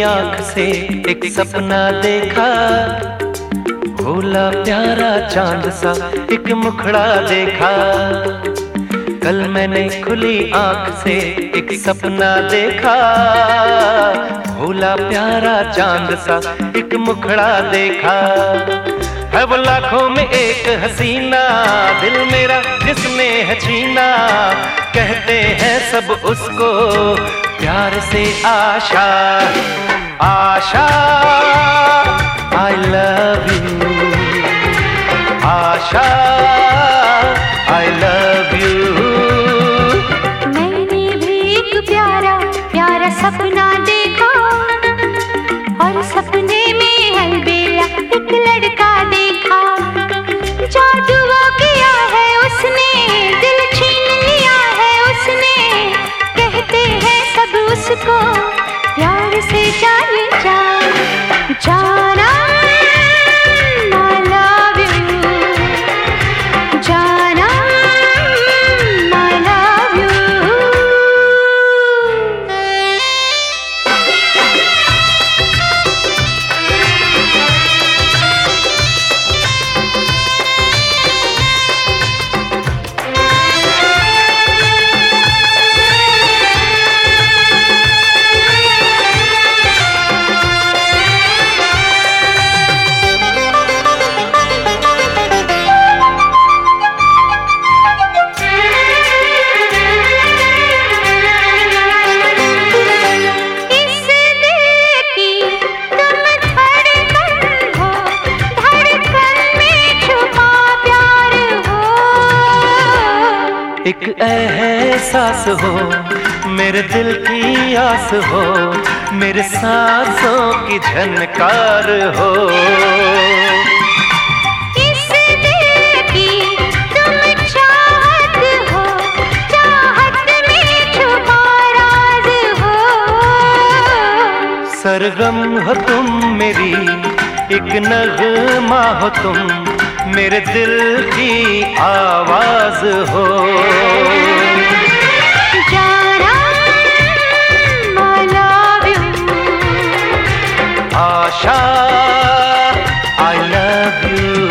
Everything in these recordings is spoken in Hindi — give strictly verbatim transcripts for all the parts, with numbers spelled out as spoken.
आँख से एक सपना देखा, भोला प्यारा चांद सा एक मुखड़ा देखा। कल मैंने खुली आँख से एक सपना देखा, भोला प्यारा चांद सा एक मुखड़ा देखा। है वो लाखों में एक हसीना, दिल मेरा जिसने है छीना। कहते हैं सब उसको प्यार से आशा, आशा I love you, Asha I love you। मैंने भी एक प्यारा प्यारा सपना देखा, और सपने में अलबेला एक लड़का देखा। जादू किया है उसने, दिल छीन लिया है उसने। कहते हैं सब उसको प्यार से जान जा, जाना I love you, जाना I love you। एक एहसास हो, मेरे दिल की आस हो, मेरे सांसों की झनकार हो। इस दिल की तुम चाहत हो, चाहत में छुपा राज हो। सरगम हो तुम मेरी, एक नगमा हो तुम, मेरे दिल की आवाज हो। जाना I love you, Asha I love you।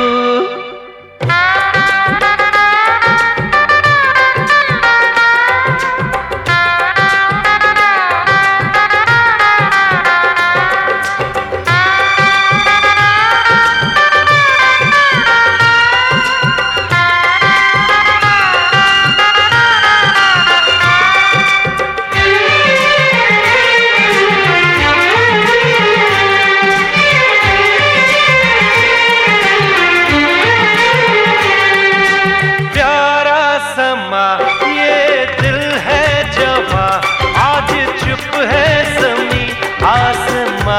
ये दिल है जवां, आज चुप है ज़मीं आसमां।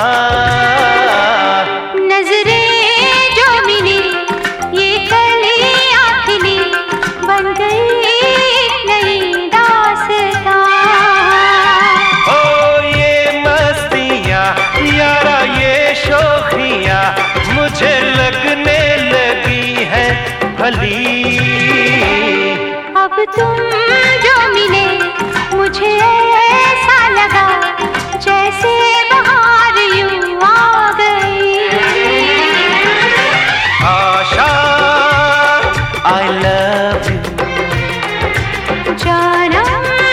नजरें जो मिली ये कलियां खिली, बन गई एक नई दास्तां। ओ ये मस्तियाँ यारा ये शोखियाँ, मुझे लगने लगी है भली। अब तुम जो मिले मुझे ऐसा लगा, जैसे बहार यूं आ गई। आशा I love you, जाना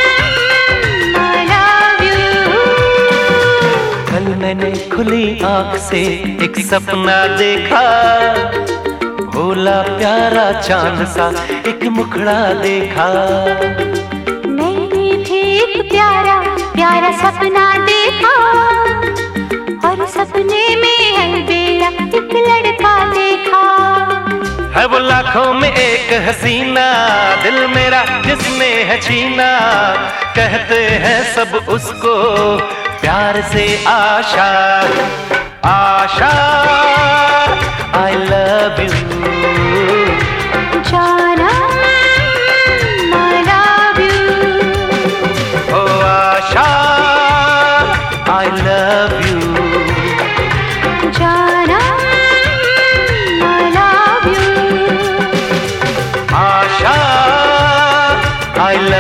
I love you। कल मैंने खुली आँख से एक सपना देखा, भोला प्यारा चांद सा एक मुखड़ा देखा। मैंने भी एक प्यारा प्यारा सपना देखा, और सपने में अलबेला एक लड़का देखा। है वो लाखों में एक हसीना, दिल मेरा जिसने है छीना। कहते हैं सब उसको प्यार से आशा, आशा I love you, जाना I love you, O Asha I love you, जाना I love you, Asha I love you।